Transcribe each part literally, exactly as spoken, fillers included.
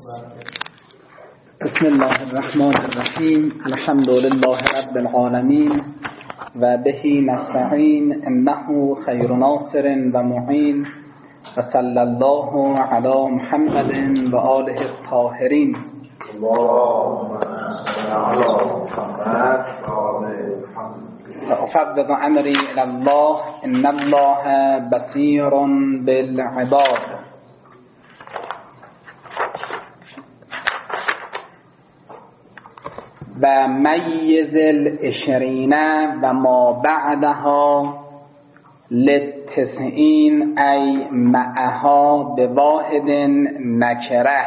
بسم الله الرحمن الرحیم. الحمد لله رب العالمین و بهی نستعین انه خیر ناصر و معین و صلی الله علی محمد و آله الطاهرین. افوض امری الی الله ان الله بصیر بالعباد. و میز العشرین و ما بعدها للتسعین ای معها به واحد نکره.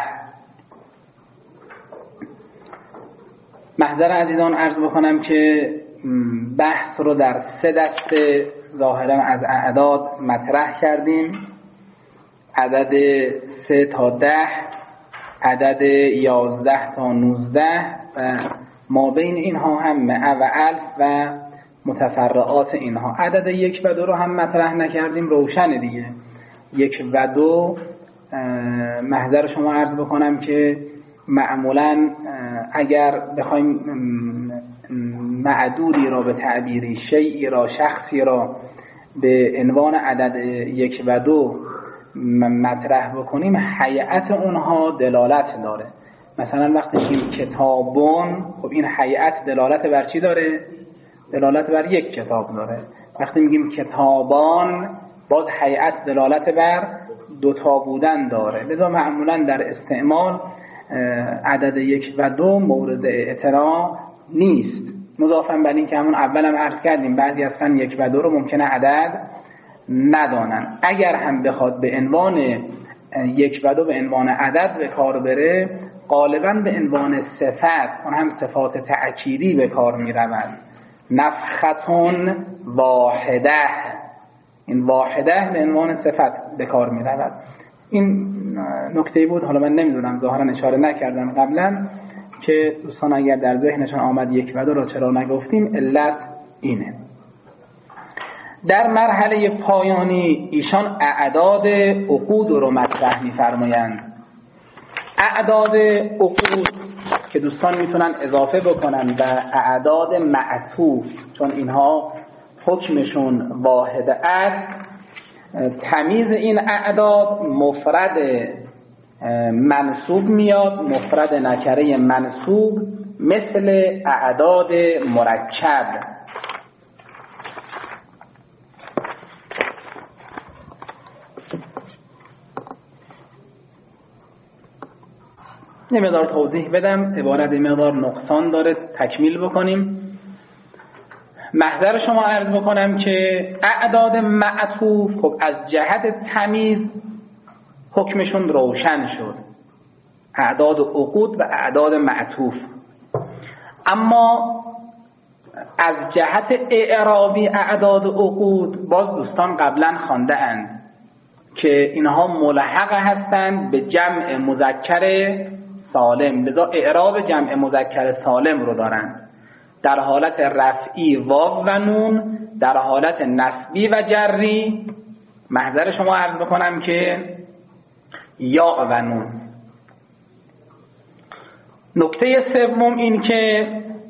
محضر عزیزان عرض بکنم که بحث رو در سه دسته ظاهرا از اعداد مطرح کردیم: عدد سه تا ده، عدد یازده تا نوزده و ما بین اینها هم مع و الف و متفرعات اینها. عدد یک و دو رو هم مطرح نکردیم، روشن دیگه. یک و دو محضر شما عرض بکنم که معمولا اگر بخوایم معدودی را به تعبیری، شیئی را، شخصی را به عنوان عدد یک و دو مطرح بکنیم، هیئت اونها دلالت داره. مثلا وقتی میگیم کتابون، خب این هیئت دلالت بر چی داره؟ دلالت بر یک کتاب داره. وقتی میگیم کتابان، باز هیئت دلالت بر دوتا بودن داره. لذا معمولا در استعمال عدد یک و دو مورد اعتراض نیست. مضافاً بر این که همون اولم عرض کردیم بعضی از فن یک و دو رو ممکنه عدد ندانن. اگر هم بخواد به عنوان یک و دو به عنوان عدد به کار بره، غالباً به عنوان صفت، اون هم صفات تأکیدی به کار می رود. نفختون واحده، این واحده به عنوان صفت به کار می رود. این نکته بود، حالا من نمیدونم ظاهرا اشاره نکردم قبلا که دوستان اگر در ذهنشان آمد یک و دو را چرا نگفتیم، علت اینه. در مرحله پایانی ایشان اعداد عقود رو مطرح می‌فرمایند. اعداد عقود که دوستان میتونن اضافه بکنن و اعداد معطوف، چون اینها حکمشون واحد است. تمیز این اعداد مفرد منصوب میاد، مفرد نکره منصوب، مثل اعداد مرکب. یه مقدار توضیح بدم، عبارت مقدار نقصان داره، تکمیل بکنیم. محضر شما عرض بکنم که اعداد معطوف خب از جهت تمیز حکمشون روشن شد، اعداد عقود و اعداد معطوف. اما از جهت اعرابی اعداد عقود باز دوستان قبلا خوانده اند که اینها ملحق هستند به جمع مذکر سالم، لذا اعراب جمع مذکر سالم رو دارند. در حالت رفعی واو و نون، در حالت نصبی و جری محضر شما عرض بکنم که یا و نون. نکته سوم این که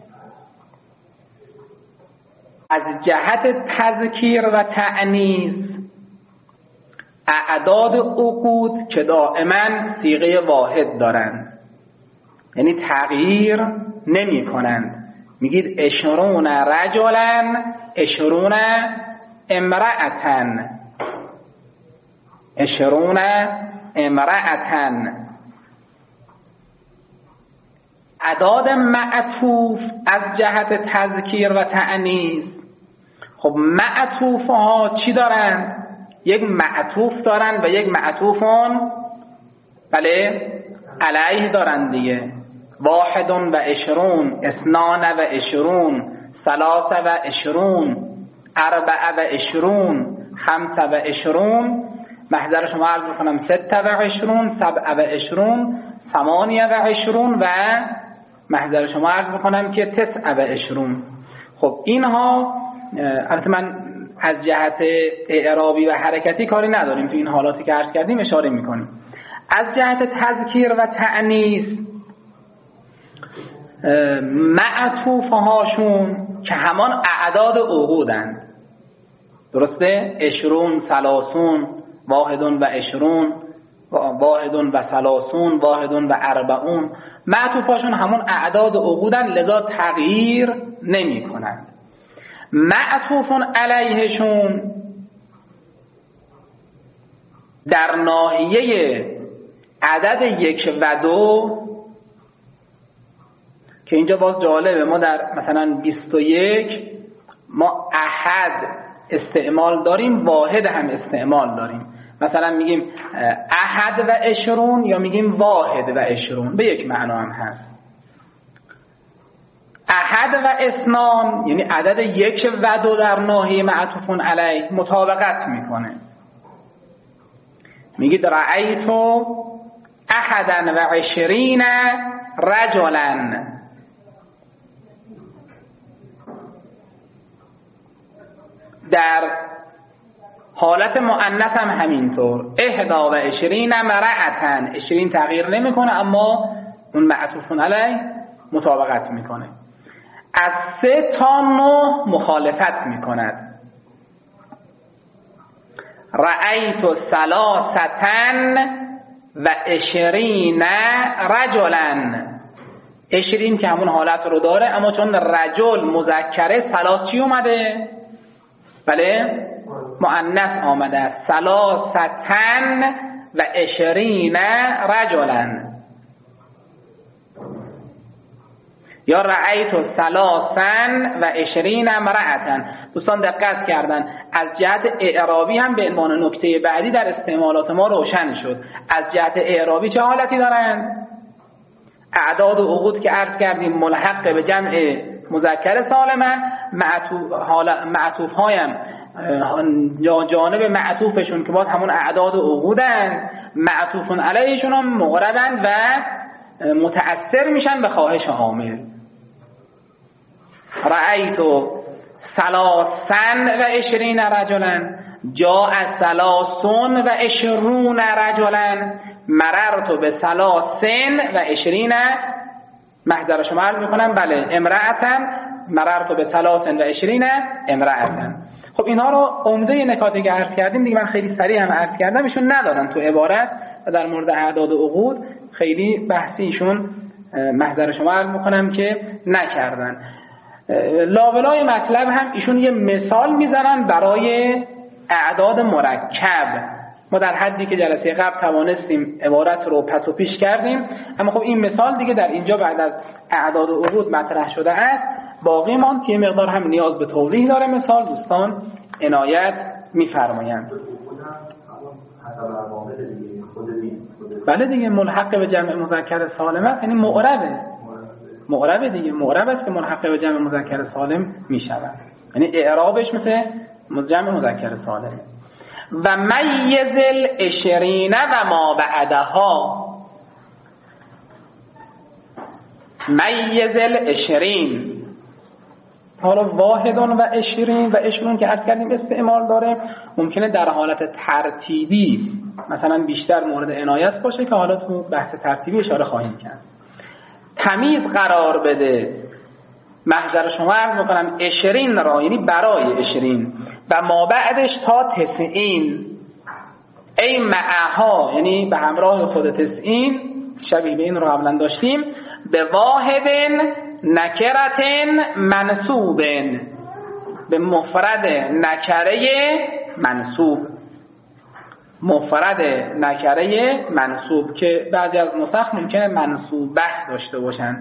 از جهت تذکیر و تأنیث اعداد عقود که دائما صیغه واحد دارند، یعنی تغییر نمی کنند. میگید اشرون رجلن، اشرون امرأتن، اشرون امرأتن. اعداد معطوف از جهت تذکیر و تأنیث، خب معطوف ها چی دارن؟ یک معطوف دارن و یک معطوفون بله علیه دارن دیگه. واحد و اشرون، اثنان و اشرون، ثلاث و اشرون، اربع و اشرون، خمس و اشرون. محضر شما عرض بکنم ست و اشرون، سبع و اشرون، ثمانیه و اشرون و محضر شما عرض بکنم که تسع و اشرون. خب اینها البته من از جهت اعرابی و حرکتی کاری نداریم، تو این حالاتی که عرض کردیم اشاره میکنیم. از جهت تذکیر و تأنیث معطوف هاشون که همان اعداد عقودن، درسته؟ اشرون، سلاسون، واحدون و اشرون، واحدون و سلاسون، واحدون و اربعون، معطوف هاشون همون اعداد عقودن، لذا تغییر نمی کنند. معطوفون علیهشون در ناحیه عدد یک و دو که اینجا باز جالبه، ما در مثلا بیست و یک ما احد استعمال داریم، واحد هم استعمال داریم. مثلا میگیم احد و اشرون یا میگیم واحد و اشرون، به یک معنا هم هست. احد و اسنان یعنی عدد یک و دو در ناحیه معطوفون علیه مطابقت میکنه. میگید رأیتو احدا و عشرین رجلا، در حالت مؤنث هم همینطور، احدا و عشرین مرأتن، عشرین تغییر نمیکنه اما اون معطوفون علیه مطابقت میکنه. از سه تا نه مخالفت میکند. رأیت ثلاثتن و عشرین رجلا، عشرین که همون حالت رو داره اما چون رجل مذکره ثلاث چی اومده؟ بله مؤنث آمده است. ثلاثتن و عشرین رجلا یا رأیت ثلاثن و عشرین امرأتن. دوستان دقت کردن از جهت اعرابی هم به عنوان نکته بعدی در استعمالات ما روشن شد. از جهت اعرابی چه حالتی دارن؟ اعداد و عقود که عرض کردیم ملحق به جمع مذکر سالمن، معطوف هایم یا جانب معطوفشون که باز همون اعداد و عقودن، معطوفون علیهشون هم مقربن و متأثر میشن به خواهش عامل. رأیتو ثلاثن و عشرین رجلا، جاء ثلاثون و عشرون رجلا، مررت به ثلاثن و عشرین، محضر شما عرض میکنم بله امرأتن، مررت به ثلاثن و عشرین امرأتن. خب اینها رو عمده نکاتی که عرض کردیم دیگه من خیلی سریع هم عرض کردم، ایشون ندارن تو عبارت و در مورد اعداد و عقود خیلی بحثی ایشون محضر شما عرض میکنم که نکردن. لابلای مطلب هم ایشون یه مثال میزنن برای اعداد مرکب. ما در حدی که جلسه قبل توانستیم عبارت رو پس و پیش کردیم، اما خب این مثال دیگه در اینجا بعد از اعداد و عقود مطرح شده است، باقی ماند که یه مقدار هم نیاز به توضیح داره مثال، دوستان عنایت می‌فرمایند. بله دیگه ملحق به جمع مذکر سالم است، یعنی معربه معربه دیگه، معرب است که ملحق به جمع مذکر سالم میشود، یعنی اعرابش مثل جمع مذکر سالم. و میز العشرین و ما بعدها، میز العشرین، حالا واحدون و عشرین و عشرون که عرض کردیم استعمال داره، ممکنه در حالت ترتیبی مثلا بیشتر مورد عنایت باشه که حالا تو بحث ترتیبی اشاره خواهیم کرد. تمیز قرار بده، محضر شما عرض میکنم عشرین را، یعنی برای عشرین، و ما بعدش تا تسعین، ای معها، یعنی به همراه خود تسعین، شبیه به این رو قبلا داشتیم، به واحد نکرتن منصوبن، به مفرد نکره منصوب، مفرد نکره منصوب که بعضی از نسخ ممکنه منصوبه داشته باشن.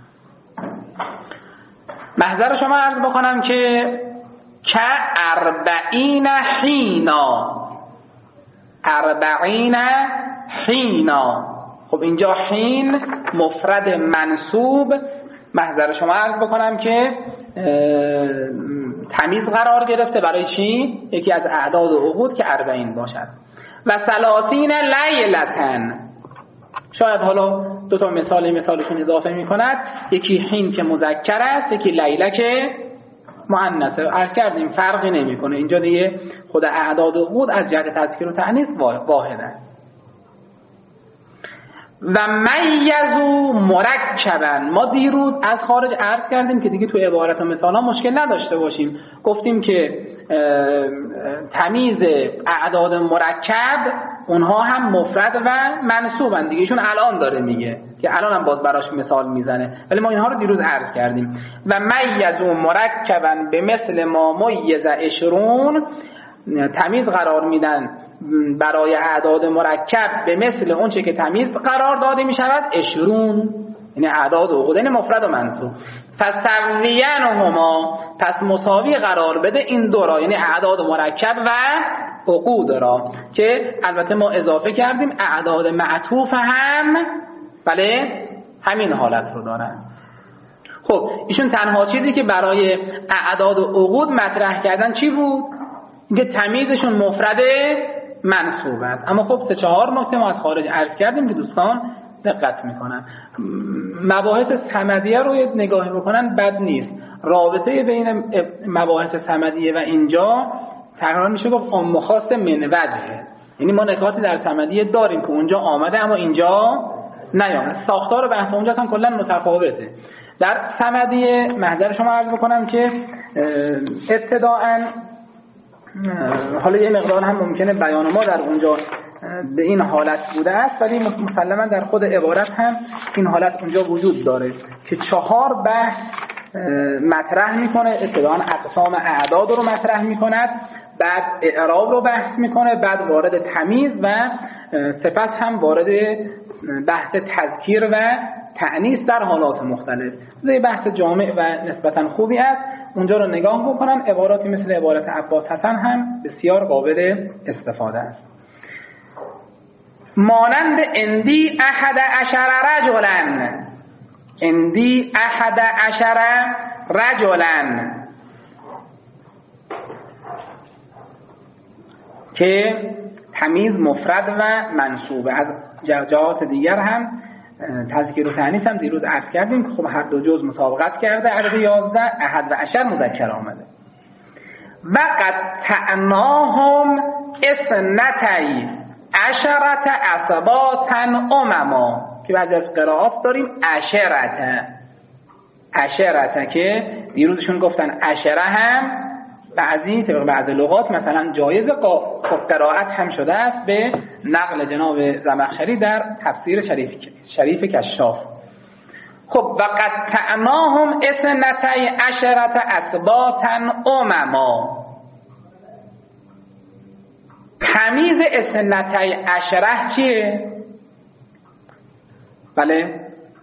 محضر شما عرض بکنم که که اربعین حینا، اربعین حینا. خب اینجا حین مفرد منصوب، محضر شما عرض بکنم که تمیز قرار گرفته برای چی؟ یکی از اعداد و عقود که اربعین باشد. و ثلاثین لیلتن، شاید حالا دو تا مثال مثالشون اضافه می کند، یکی حین که مذکر است، یکی لیله که مؤنثه. عرض کردیم فرقی نمی کنه اینجا دیگه، خود اعداد و عقود از جهت تذکیر و تأنیث واحد است. و میزو مرکبا. ما دیروز از خارج عرض کردیم که دیگه تو عبارت و مثال ها مشکل نداشته باشیم. گفتیم که تمیز اعداد مرکب اونها هم مفرد و منصوبن دیگه، ایشون الان داره میگه که الان هم باز براش مثال میزنه، ولی ما اینها رو دیروز عرض کردیم. و میزو مرکبا به مثل ما میز عشرون، تمیز قرار میدن برای اعداد مرکب به مثل اون چه که تمیز قرار داده می شود عشرون، یعنی اعداد و عقود، یعنی مفرد و منصوب. فسوینهما، پس مساوی قرار بده این دو را، یعنی اعداد مرکب و عقود را، که البته ما اضافه کردیم اعداد معطوف هم بله همین حالت رو دارن. خب ایشون تنها چیزی که برای اعداد و عقود مطرح کردن چی بود؟ اینکه تمیزشون مفرد منصوب است. اما خب سه چهار نکته ما از خارج عرض کردیم که دوستان دقت میکنن. مباحث صمدیه رو نگاه بکنن بد نیست. رابطه بین مباحث صمدیه و اینجا تقریبا میشه گفت عام و خاص من وجهه، یعنی ما نکاتی در صمدیه داریم که اونجا آمده اما اینجا نیامده. ساختار بحث اونجا هم کلا متفاوته. در صمدیه محضر شما عرض بکنم که ابتداءً حالا یه مقدار هم ممکنه بیان ما در اونجا به این حالت بوده است، ولی مسلما در خود عبارت هم این حالت اونجا وجود داره که چهار بحث مطرح میکنه. ابتداء اقسام اعداد رو مطرح میکند، بعد اعراب رو بحث میکنه، بعد وارد تمیز و سپس هم وارد بحث تذکیر و تأنیث در حالات مختلف. یه بحث جامع و نسبتا خوبی است. اونجا رو نگاه بکنن. عباراتی مثل عبارت عباس حسن هم بسیار قابل استفاده است. مانند اندی احد عشر رجلا، اندی احد عشر رجلا، که تمیز مفرد و منصوبه. از جهات دیگر هم تذکیر و تأنیث هم دیروز عرض کردیم که خب هر دو جز مسابقت کرده، عدد یازده، احد و عشر مذکر آمده. و قد تعناهم اثنتی عشرت اصباتا امما، که بعضی از قرائات داریم عشرت عشرت که دیروزشون گفتن عشره هم بعضی طبق بعض لغات مثلا جایز قرائت هم شده است به نقل جناب زمخشری در تفسیر شریف شریف کشاف. خب وقد تعناهم اثنتی عشرت اثباتا امما، تمیز اثنتی عشره چیه؟ بله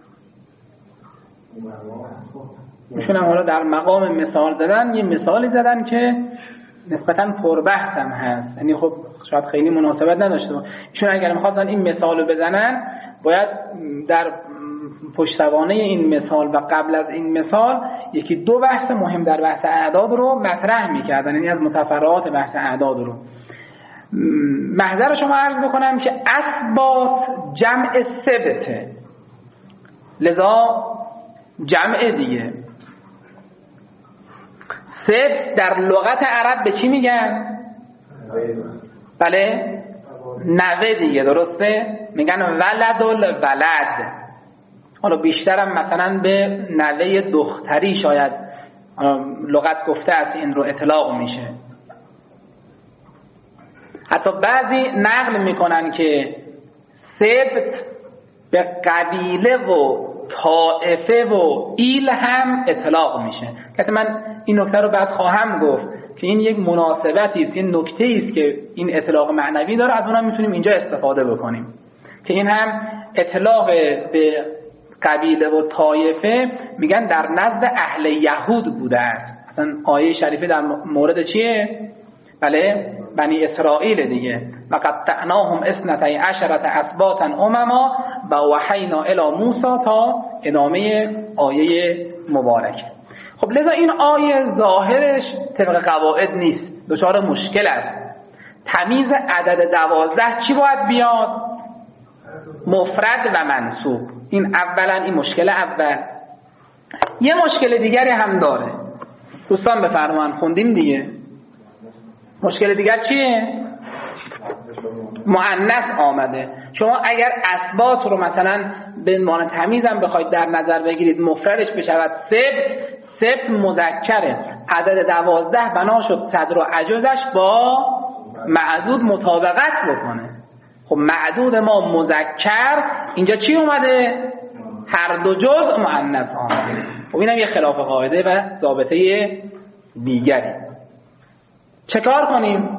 ایشون هم حالا در مقام مثال زدن، یه مثالی زدن که نسبتاً پربحث هم هست، یعنی خب شاید خیلی مناسبت نداشته باشه. ایشون اگر می‌خواستن این مثالو بزنن باید در پشتوانه این مثال و قبل از این مثال یکی دو بحث مهم در بحث اعداد رو مطرح می‌کردن، یعنی از متفرعات بحث اعداد رو. محضر شما عرض بکنم که اثبات جمع ثبته، لذا جمع دیگه. ثبت در لغت عرب به چی میگن؟ بله نوه دیگه، درسته؟ میگن ولد الولد. حالا بیشترم مثلا به نوه دختری شاید لغت گفته است این رو اطلاق میشه. حتی بعضی نقل میکنن که سبت به قبیله و طائفه و ایل هم اطلاق میشه. که من این نکته رو بعد خواهم گفت که این یک مناسبتی است، این نکته است که این اطلاق معنوی داره، از اونم میتونیم اینجا استفاده بکنیم که این هم اطلاق به قبیله و طایفه میگن در نزد اهل یهود بوده است. اصلا آیه شریفه در مورد چیه؟ بله بنی اسرائیل دیگه. و قطعناهم اثنتی عشرة اسباطا امما و وحینا الی موسی تا ادامه آیه مبارک. خب لذا این آیه ظاهرش طبق قواعد نیست، دچار مشکل است. تمیز عدد دوازده چی باید بیاد؟ مفرد و منصوب. این اولا این مشکل اول. یه مشکل دیگری هم داره، دوستان بفرمایید خوندیم دیگه. مشکل دیگر چیه؟ مؤنث آمده. شما اگر اسبات رو مثلا به عنوان تمیز هم بخواید در نظر بگیرید مفردش بشود سبت، سبت مذکره، عدد دوازده بنا شد صدر و عجزش با معدود مطابقت بکنه. خب معدود ما مذکر، اینجا چی اومده؟ هر دو جزء مؤنث آمده. خب اینم یه خلاف قاعده و ضابطه دیگری. چه کار کنیم؟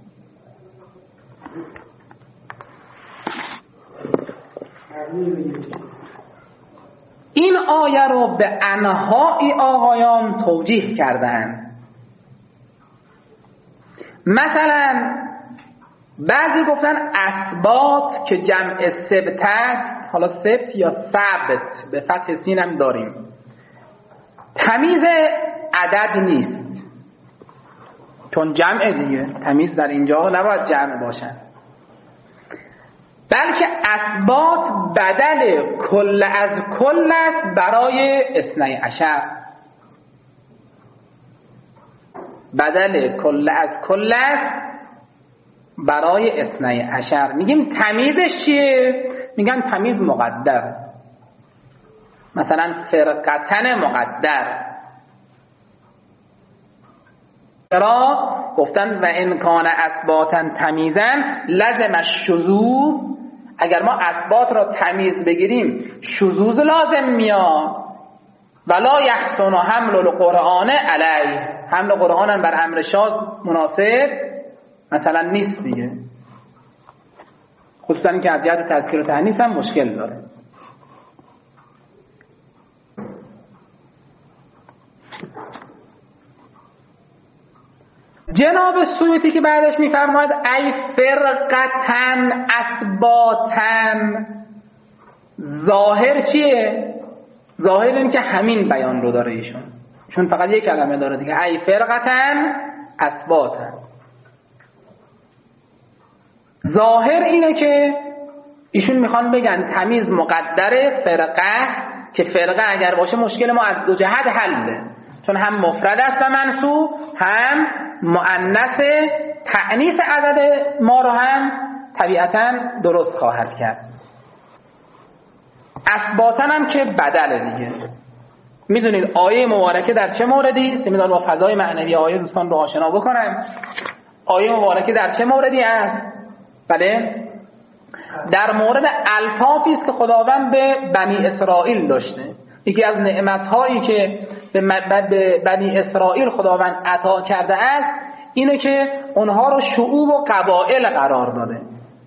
این آیه رو به انواعی آقایان توجیه کردن. مثلا بعضی گفتن اسبات که جمع سبت است، حالا سبت یا ثبت به فتح سین هم داریم، تمیز عدد نیست، چون جمع دیگه تمیز در اینجا نباید جمع باشن، بلکه اسبات بدل کل از کل است برای اثنی عشر. بدل کل از کل است برای اثنی عشر. میگیم تمیزش چیه؟ میگن تمیز مقدر، مثلا فرقتن مقدر. چرا؟ گفتن و ان کان اسباتن تمیزن لازم الشذوذ، اگر ما اسبات را تمیز بگیریم شذوذ لازم میاد. ولا یحسن حمل القرآن علیه، حمل قرآن بر امر شاذ مناسب مثلا نیست دیگه، خصوصا این که از جهت تذکیر و تأنیث هم مشکل داره. جناب سیوطی که بعدش میفرماید ای فرقتن اسباتن، ظاهر چیه؟ ظاهر این که همین بیان رو داره ایشون، چون فقط یک کلمه داره دیگه، ای فرقتن اسباتن. ظاهر اینه که ایشون میخوان بگن تمیز مقدر فرقه، که فرقه اگر باشه مشکل ما از دو جهت حله، چون هم مفرد است و منصوب، هم مؤنث، تأنیث عدد ما رو هم طبیعتاً درست خواهد کرد. اسباتن هم که بدل دیگه. میدونید آیه مبارکه در چه موردی است؟ میدونید با فضای معنوی آیه دوستان رو آشنا بکنم. آیه مبارکه در چه موردی است؟ بله، در مورد الطافی است که خداوند به بنی اسرائیل داشته. یکی از نعمت‌هایی که به بنی اسرائیل خداوند عطا کرده است اینه که اونها رو شعوب و قبایل قرار داده،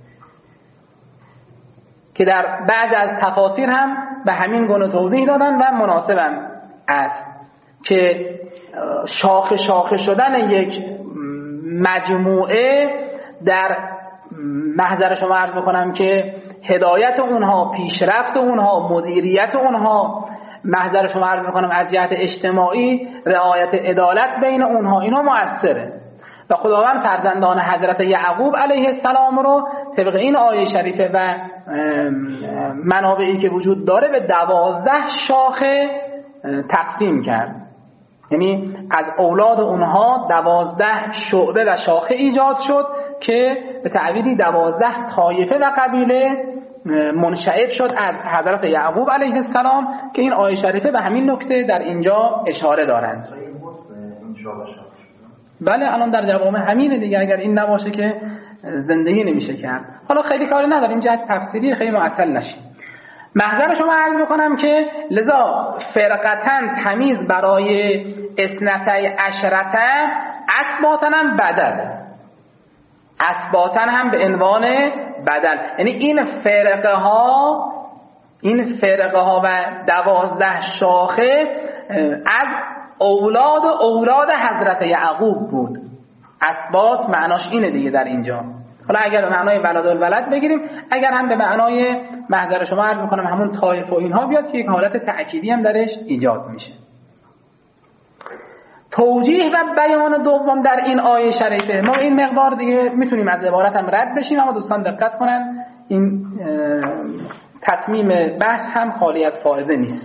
که در بعض از تفاسیر هم به همین گونه توضیح دادن و مناسبم است که شاخه شاخه شدن یک مجموعه در محضر شما عرض بکنم که هدایت اونها، پیشرفت اونها، مدیریت اونها، محضر شما عرض میکنم از جهت اجتماعی رعایت عدالت بین اونها، اینا مؤثره. و خداوند فرزندان حضرت یعقوب علیه السلام رو طبق این آیه شریفه و منابعی که وجود داره به دوازده شاخه تقسیم کرد. یعنی از اولاد اونها دوازده شعبه و شاخه ایجاد شد که به تعبیری دوازده طایفه و قبیله منشعب شد از حضرت یعقوب علیه السلام، که این آیه شریفه به همین نکته در اینجا اشاره دارند. بله، الان در جوامع همینه دیگه، اگر این نباشه که زندگی نمیشه کرد. حالا خیلی کاری نداریم، جهت تفسیری خیلی معطل نشیم. محضر شما عرض بکنم که لذا فرقتن تمیز برای اثنتی عشرته، اسباتن هم بدل، اسباتن هم به عنوان بدل، یعنی این فرقه ها این فرقه ها و دوازده شاخه از اولاد و اولاد حضرت یعقوب بود. اسبات معناش اینه دیگه در اینجا. حالا اگر به معنای ولد الولد بگیریم، اگر هم به معنای محضر شما عرض میکنم همون طایف و اینها بیاد، که یک حالت تأکیدی هم درش ایجاد میشه. توجیه و بیان دوم در این آیه شریفه، ما این مقدار دیگه میتونیم از عبارت هم رد بشیم، اما دوستان دقت کنن این تتمیم بحث هم خالی از فائده نیست.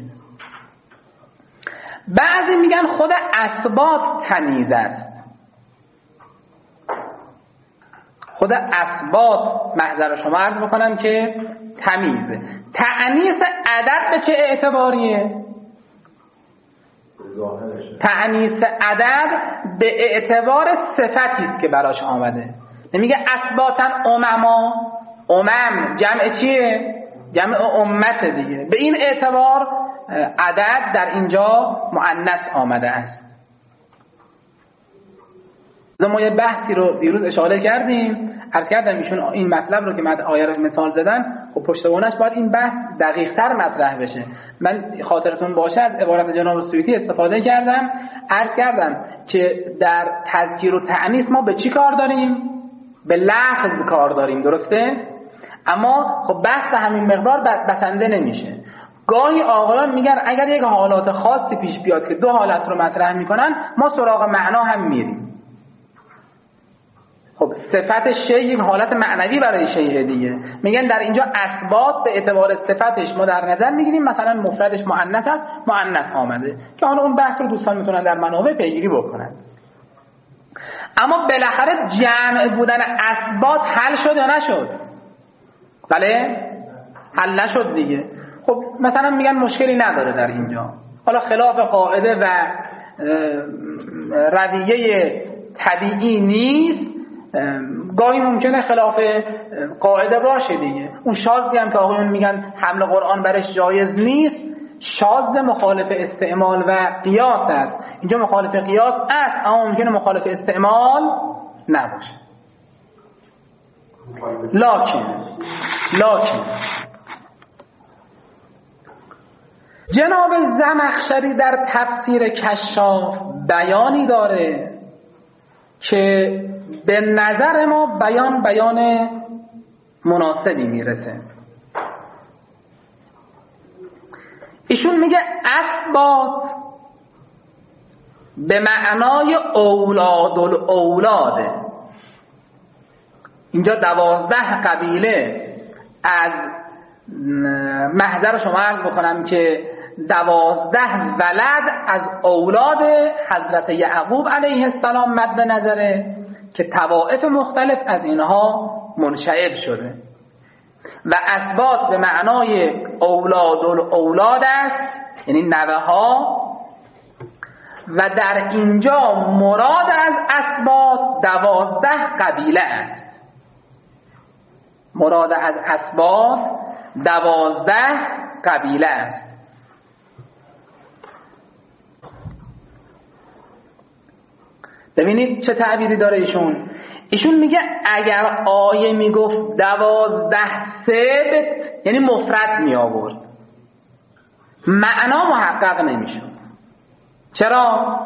بعضی میگن خود اسبات تمیز است. خود اثبات محضر شما عرض بکنم که تمیزه. تأنیث عدد به چه اعتباریه؟ تأنیث عدد به اعتبار صفتی است که براش آمده. نمیگه اثباتا امما، امم جمع چیه؟ جمع امت دیگه. به این اعتبار عدد در اینجا مؤنث آمده است. ما یه بحثی رو دیروز اشاره کردیم، عرض کردم ایشون این مطلب رو که من آیه رو مثال زدن، خب پشتوانش باید این بحث دقیق‌تر مطرح بشه. من خاطرتون باشه از عبارت جناب سیوطی استفاده کردم، عرض کردم که در تذکیر و تأنیث ما به چی کار داریم؟ به لفظ کار داریم، درسته؟ اما خب بحث همین مقدار بسنده نمیشه. گاهی آقایان میگن اگر یک حالات خاصی پیش بیاد که دو حالت رو مطرح میکنن، ما سراغ معنا هم میریم. خب صفت شیء یک حالت معنوی برای شیء دیگه. میگن در اینجا اثبات به اعتبار صفتش ما در نظر میگیریم، مثلا مفردش مؤنث است، مؤنث آمده، که حالا اون بحث رو دوستان میتونن در منابع پیگیری بکنن. اما بالاخره جمع بودن اثبات حل شد یا نشد؟ بله حل نشد دیگه. خب مثلا میگن مشکلی نداره در اینجا، حالا خلاف قاعده و رویه طبیعی نیست، گاهی ممکنه خلاف قاعده باشه دیگه. اون شاذی هم که آقایون میگن حمل قرآن برش جایز نیست، شاذ مخالف استعمال و قیاس است. اینجا مخالف قیاس است اما ممکنه مخالف استعمال نباشه. لکن لکن جناب زمخشری در تفسیر کشاف بیانی داره که به نظر ما بیان بیان مناسبی میرسه. ایشون میگه اثبات به معنای اولاد الاولاده. اینجا دوازده قبیله از محضر شما عرض بکنم که دوازده ولد از اولاد حضرت یعقوب علیه السلام مد نظره که طوائف مختلف از اینها منشعب شده و اثبات به معنای اولاد الاولاد است، یعنی نوه ها، و در اینجا مراد از اثبات دوازده قبیله است. مراد از اثبات دوازده قبیله است. ببینید چه تعبیری داره ایشون. ایشون میگه اگر آیه میگفت دوازده سبت، یعنی مفرد می آورد، معنا محقق نمیشد. چرا؟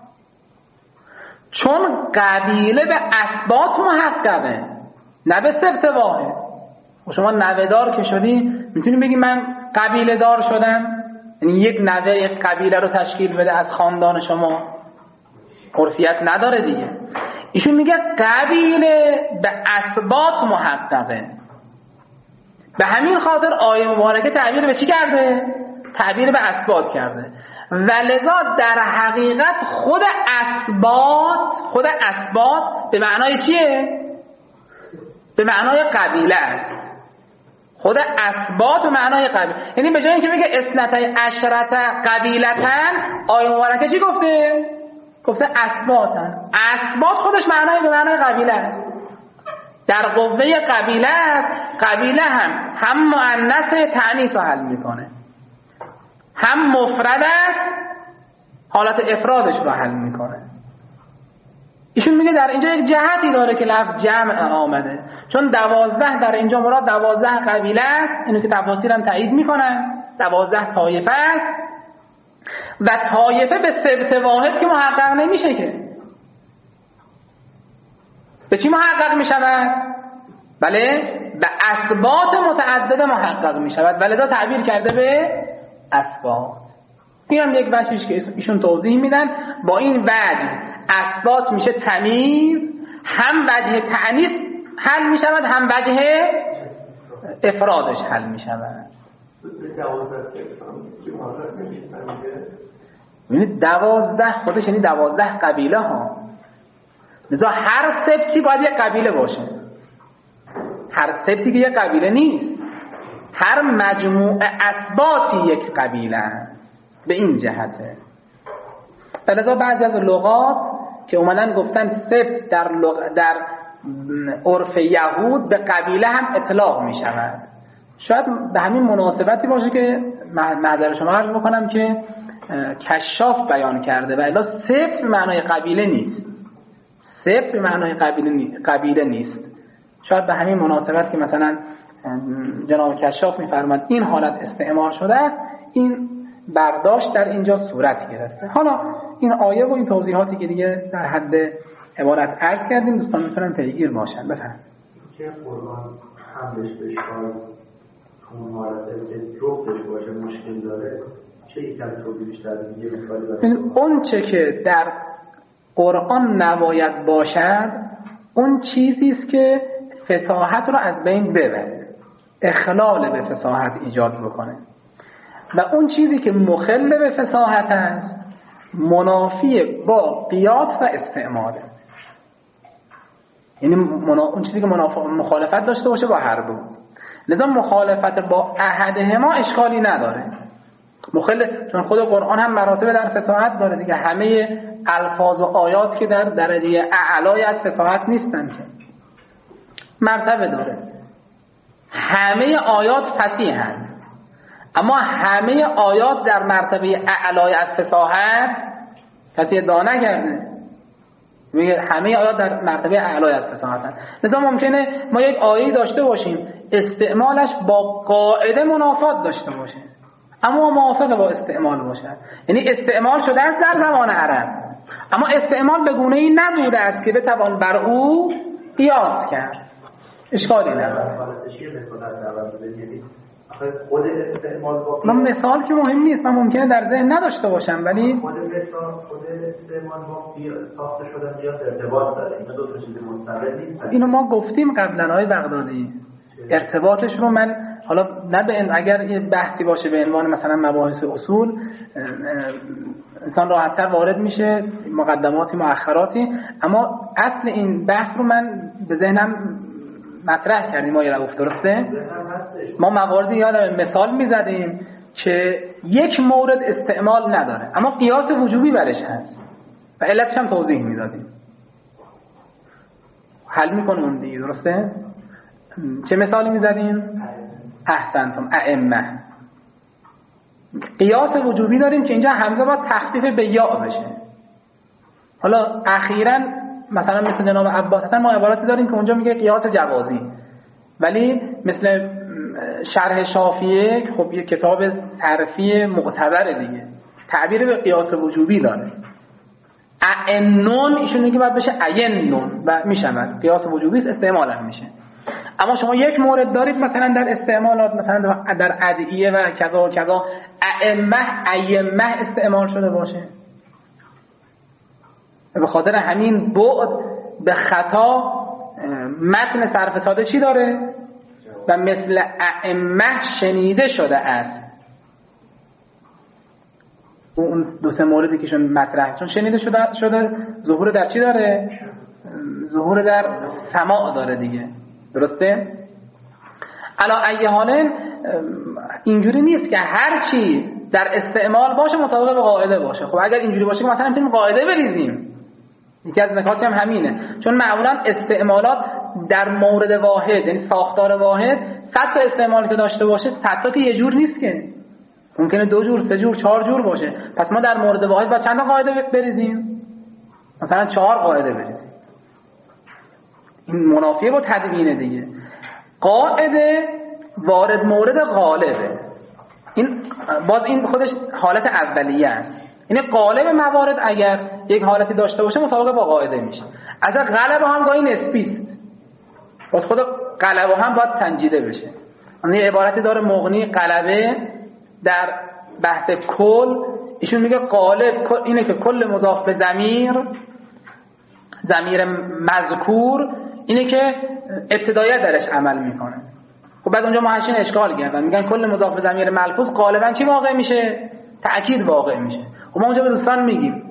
چون قبیله به اثبات محققه، نه به سبت واحد. شما نوه دار که شدی میتونی بگی من قبیله دار شدم، یعنی یک نوه یک قبیله رو تشکیل بده از خاندان شما، عرفیت نداره دیگه. ایشون میگه قبیله به اثبات محققه. به همین خاطر آیه مبارکه تعبیر به چی کرده؟ تعبیر به اثبات کرده. ولذا در حقیقت خود اثبات خود اثبات به معنای چیه؟ به معنای قبیله است. خود اثبات به معنای قبیله، یعنی به جای اینکه بگه اثنتای عشرت قبیلتن، آیه مبارکه چی گفته؟ گفته اثباتن. اثبات خودش معنای به معنای قبیله است. در قوه قبیله است. قبیله هم هم مؤنث تأنیث رو حل میکنه، هم مفرد است حالت افرادش رو حل میکنه. ایشون میگه در اینجا یک جهتی داره که لفظ جمع آمده، چون دوازده در اینجا مراد دوازده قبیله است. اینو که تفاسیر هم تایید میکنن، دوازده طایفه است و طایفه به سبت واحد که محقق نمیشه که. به چی محقق میشود؟ بله به اثبات متعدد محقق میشود، ولذا تعبیر کرده به اثبات. این هم یک وجهش که ایشون توضیح میدن. با این وجه اثبات میشه تمیز، هم وجه تأنیث حل میشود، هم وجه افرادش حل میشود. یعنی دوازده خودش یعنی دوازده قبیله ها. لذا هر سبتی باید یک قبیله باشه. هر سبتی که یک قبیله نیست، هر مجموع اثباتی یک قبیله است. به این جهته. فلذا بعضی از لغات که اومدن گفتن سبت در لغ... در عرف یهود به قبیله هم اطلاق می شود. شاید به همین مناسبتی باشه که معذر شما عرض بکنم که کشاف بیان کرده و الا سبت به معنای قبیله نیست. سبت به معنای قبیله, نی... قبیله نیست. شاید به همین مناسبت که مثلا جناب کشاف می‌فرماد این حالت استعمال شده است، این برداشت در اینجا صورت گرفته. حالا این آیه و این توضیحاتی که دیگه در حد عبارت عرض کردیم دوستان میتونن پیگیر باشن. بفرمایید. که قرآن حملش به اشکال اون حالته که جفتش باشه مشکل داره، چه یکم توضیح بیشتر دیگه مثالی بزنید؟ اون چه که در قرآن نباید باشد اون چیزی است که فصاحت رو از بین ببره، اخلال به فصاحت ایجاد بکنه، و اون چیزی که مخل به فصاحت است منافی با قیاس و استعماله. یعنی منا... اون چیزی که مناف... مخالفت داشته باشه با هر دو. لذا مخالفت با احدهما اشکالی نداره. مخل چون خود قرآن هم مراتب در فصاحت داره دیگه، همه الفاظ و آیات که در درجه اعلای از فصاحت نیستن که مرتبه داره. همه آیات فصیحن، اما همه آیات در مرتبه اعلای از فصاحت کسی ادعا نکرده. میگه همه آیات در مرتبه اعلای از فصاحتن. لذا ممکنه ما یک آیه داشته باشیم استعمالش با قاعده منافات داشته باشه اما موافق با استعمال باشه. یعنی استعمال شده است در زمان عرب اما استعمال به گونه‌ای نبوده است که بتوان بر او قیاس کرد. اشکالی نداره. خود استعمال با من مثال که مهم نیست، من ممکنه در ذهن نداشته باشم ولی خود مثال خود استعمال با ساخته شدن قیاس ارتباط داره. این دو تا چیز مستقل نیست. اینو ما گفتیم قبلا های بغدادی. ارتباطش رو من حالا نه به اگر یه بحثی باشه به عنوان مثلا مباحث اصول انسان راحت‌تر وارد میشه، مقدماتی مؤخراتی، اما اصل این بحث رو من به ذهنم مطرح کردیم. ما یه رو گفت درسته؟ ما مواردی یادم مثال میزدیم که یک مورد استعمال نداره اما قیاس وجوبی برش هست و علتش هم توضیح میدادیم. حل میکنه اون دیگه، درسته؟ چه مثالی میزدیم؟ احسنتم، ائمه. قیاس وجوبی داریم که اینجا همزه باید تخفیف به یا بشه. حالا اخیراً مثلا مثل جناب عباس هستن ما عبارتی داریم که اونجا میگه قیاس جوازی، ولی مثل شرح شافعیه خب یه کتاب صرفی معتبره دیگه تعبیر به قیاس وجوبی داره. ائنون ایشون میگه باید بشه ائنون و میشود قیاس وجوبی است، استعمال هم میشه. اما شما یک مورد دارید مثلا در استعمالات مثلا در ادعیه و کذا و کذا ائمه ائمه استعمال شده باشه، به خاطر همین بعد به خطا متن صرف ساده چی داره؟ و مثل ائمه شنیده شده است. اون دو سه موردی که شون مطرح چون شنیده شده شده ظهور در چی داره؟ ظهور در سماع داره دیگه، درسته؟ علا ای حال اینجوری نیست که هر چی در استعمال باشه مطابق به قاعده باشه. خب اگر اینجوری باشه که مثلا میتونیم قاعده بریزیم. یکی از نکاتی هم همینه، چون معمولا استعمالات در مورد واحد یعنی ساختار واحد صد تا استعمالی که داشته باشه صد تا که یه جور نیست که، ممکنه دو جور سه جور چهار جور باشه. پس ما در مورد واحد با چند تا قاعده بریزیم؟ مثلا چهار قاعده بریزیم. این منافیه با تدوین دیگه. قاعده وارد مورد غالبه، این باز این خودش حالت اولیه است. یعنی غالب موارد اگر یک حالتی داشته باشه مطابق با قاعده میشه. از غلبه هم گاهی نسبی است، باز خود غلبه هم باید تنجیده بشه. یعنی عبارتی داره مغنی غلبه در بحث کل، ایشون میگه غالب اینه که کل مضاف به ضمیر ضمیر مذکور اینه که ابتدایت درش عمل میکنه. خب بعد اونجا محشین اشکال کردن، میگن کل مضاف به ضمیر ملفوظ غالبا چی واقع میشه؟ تأکید واقع میشه. خب ما اونجا به دوستان میگیم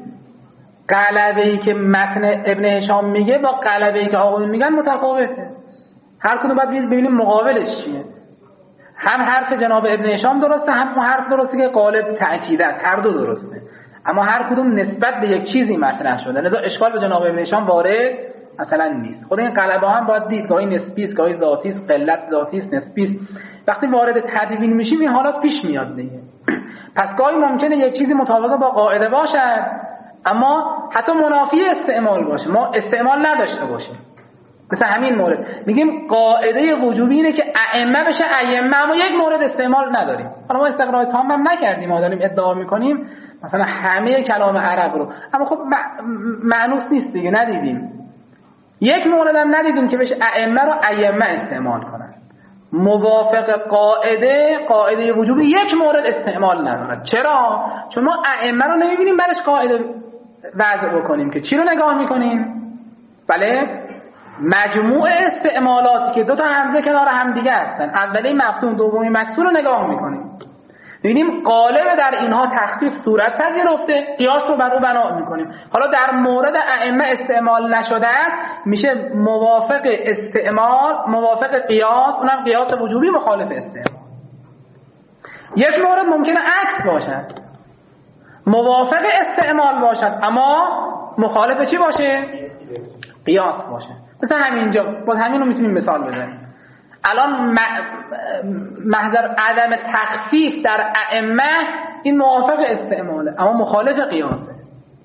قلبه‌ای که متن ابن هشام میگه با قلبه‌ای که آقایون میگن متفاوته. هر کدوم باید ببینیم مقابلش چیه. هم حرف جناب ابن هشام درسته، هم اون حرف درسته که قالب تأکید است، هر دو درسته، اما هر کدوم نسبت به یک چیزی مطرح شده. لذا اشکال به جناب ابن هشام وارد مثلا نیست. خود این غلبه هم باید دید، گاهی نسبی است، گاهی ذاتی است، قلت ذاتی است، نسبی است. وقتی وارد تدوین میشیم این حالات پیش میاد دیگه. پس گاهی ممکنه یک چیزی مطابق با قاعده باشد اما حتی منافی استعمال باشه، ما استعمال نداشته باشیم. مثلا همین مورد میگیم قاعده وجوبی اینه که ائمه بشه ائمه، اما یک مورد استعمال نداریم. حالا ما استقرار تام هم نکردیم، ما داریم ادعا میکنیم مثلا همه کلام عرب رو، اما خب معنوس نیست دیگه، ندیدیم یک مورد هم ندیدیم که بشه ائمه رو ائمه استعمال کنن. موافق قاعده قاعده وجوبی یک مورد استعمال نداره. چرا؟ چون ما ائمه رو نمیبینیم برش قاعده وضع بکنیم که چی رو نگاه میکنیم؟ بله مجموع استعمالاتی که دو تا همزه کنار هم دیگه هستن، اولی مفتون دومی مکسور رو نگاه میکنیم، ببینیم قالب در اینها تخفیف صورت پذیرفته، قیاس رو بر او بنا میکنیم. حالا در مورد ائمه استعمال نشده است، میشه موافق استعمال، موافق قیاس، اونم قیاس وجوبی مخالف استعمال. یک مورد ممکنه عکس باشد، موافق استعمال باشد اما مخالف چی باشه؟ قیاس باشه. مثلا همینجا باز همین رو میتونیم مثال بزنیم. الان محضر عدم تخفیف در ائمه این موافق استعماله اما مخالف قیاسه.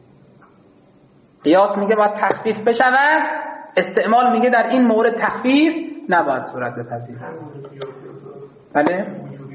قیاس میگه باید تخفیف بشود، استعمال میگه در این مورد تخفیف نباید صورت بپذیره. بله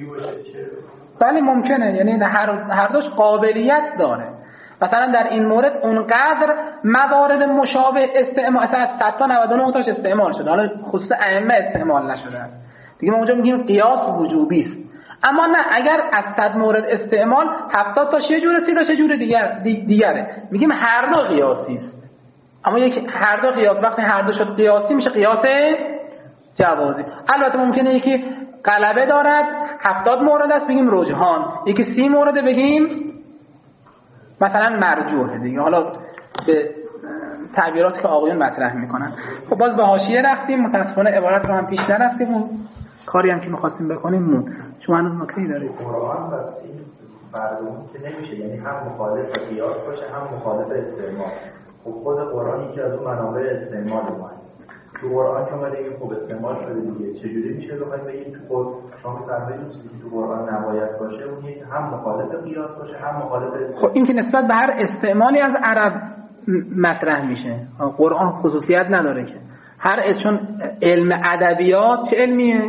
بله ممکنه، یعنی هر هر دوش قابلیت داره. مثلا در این مورد اونقدر موارد مشابه استعمال، مثلا از صد تا نود و نه تاش استعمال شده، حالا خصوص ائمه استعمال نشده است دیگه، ما اونجا میگیم قیاس وجوبی است. اما نه، اگر از صد مورد استعمال هفتاد تاش یه جوره، سی تاش یه جوره دیگر دیگره، میگیم هر دو قیاسی است. اما یک هر دو قیاس، وقتی هر دو شد قیاسی میشه قیاس جوازی. البته ممکنه یکی غلبه دارد هفتاد مورد است بگیم رجحان، یکی سی مورد بگیم مثلا مرجوحه دیگه. حالا به تعبیراتی که آقایون مطرح میکنن. خب باز به حاشیه رفتیم، متاسفانه عبارت رو هم پیش نرفتیم و کاری هم که میخواستیم بکنیم مون. شما هنوز نکته‌ای دارید؟ قرآن و این مردم که نمیشه، یعنی هم مخالف قیاس باشه هم مخالف استعمال. خب خود قرآن یکی از اون منابع استعمال ما. تو قرآن که ما دیگه خوب استعمال شده دیگه، چجوری میشه بخوایم بگیم تو خود شما فرمایید چیزی که تو قرآن نباید باشه اون یک هم مخالف قیاس باشه هم مخالف استعمال. خب این که نسبت به هر استعمالی از عرب مطرح میشه. قرآن خصوصیت نداره که هر اسمشون علم ادبیات چه علمیه؟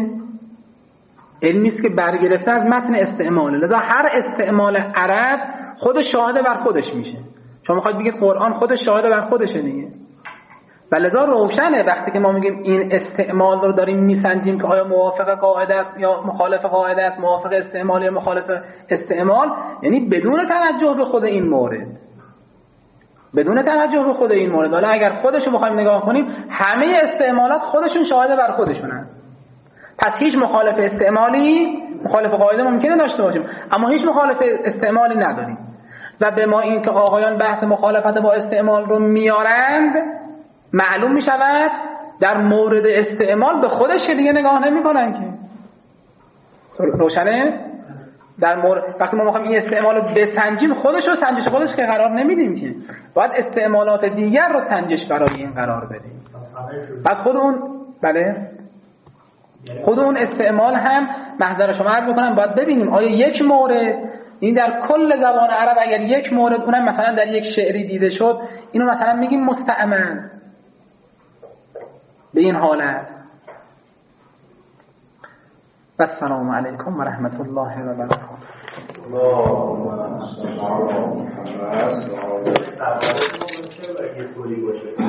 علمی است که برگرفته از متن استعماله. لذا هر استعمال عرب خودش شاهد بر خودش میشه. شما میخواید بگید قرآن خودش شاهد بر خودشه دیگه. ولذا روشنه وقتی که ما میگیم این استعمال رو داریم میسنجیم که آیا موافق قاعده است یا مخالف قاعده است، موافق استعمال یا مخالف استعمال، یعنی بدون توجه به خود این مورد، بدون توجه به خود این مورد. حالا اگر خودشو بخوایم نگاه کنیم همه استعمالات خودشون شاهد بر خودشونن، پس هیچ مخالف استعمالی مخالف قاعده ممکنه داشته باشیم اما هیچ مخالف استعمالی نداریم. و به ما این که آقایان بحث مخالفت با استعمال رو میارند معلوم می شود در مورد استعمال به خودش که دیگه نگاه نمی کنن که روشنه. در مورد وقتی ما میخوایم این استعمال رو بسنجیم خودش رو سنجش خودش که قرار نمیدیم که، باید استعمالات دیگر رو سنجش برای این قرار بدیم. پس خود اون بله خود اون استعمال هم محضر شما عرض میکنم باید ببینیم آیا یک مورد، این در کل زبان عرب اگر یک مورد اونم مثلا در یک شعری دیده شد اینو مثلا میگیم مستعمل به این حالت. السلام علیکم و رحمت الله و برکاته. الله